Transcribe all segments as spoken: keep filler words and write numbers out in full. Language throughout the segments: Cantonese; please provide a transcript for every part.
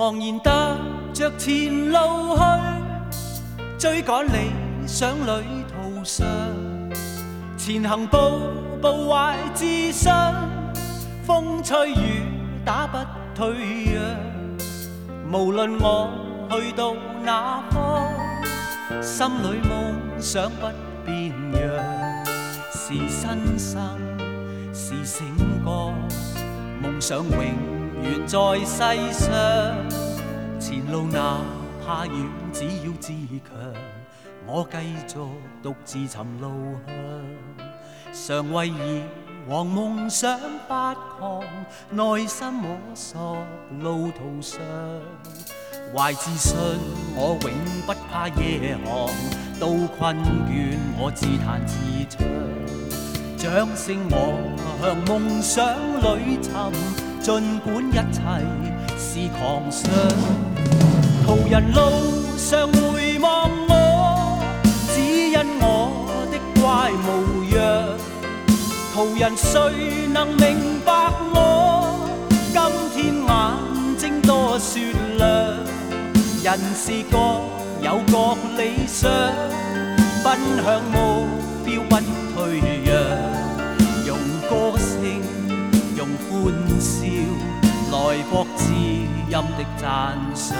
昂然踏着前路去，追趕理想旅途上，前行步步懷自信，風吹雨打不退讓。無論我去到哪方，心裏夢想不變樣，是新生是醒覺，夢想永遠在世上。前路哪怕遠，只要自強，我繼續獨自尋路向。常為以往夢想發狂，內心摸索路途上，懷自信我永不怕夜航，到困倦我自彈自唱，掌聲我向夢想裏尋，儘管一切是狂想。途人路上回望我，只因我的怪模樣。途人誰能明白我？今天眼睛多雪亮，人是各有各理想，奔向目標不退讓。用歌聲，用歡笑，來博知音的讚賞。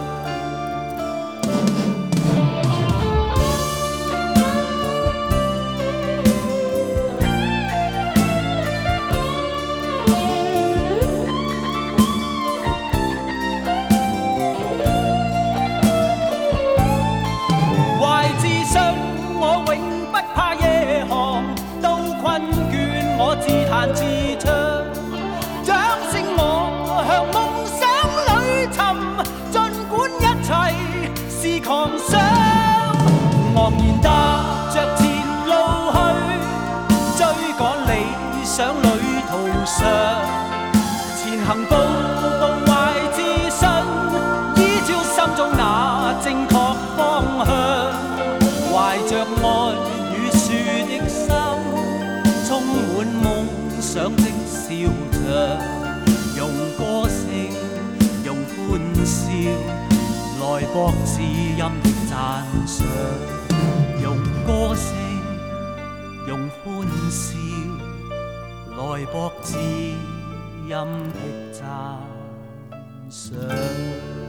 自彈自唱，掌聲我向夢想裏尋，儘管一切是狂想。昂然踏着前路去，追趕理想旅途上，前行步步懷自信，依照心中那正確方向，懷着愛與樹的心，充滿夢想的笑着，用歌聲，用歡笑，來博知音的讚賞。用歌聲，用歡笑，來博知音的讚賞。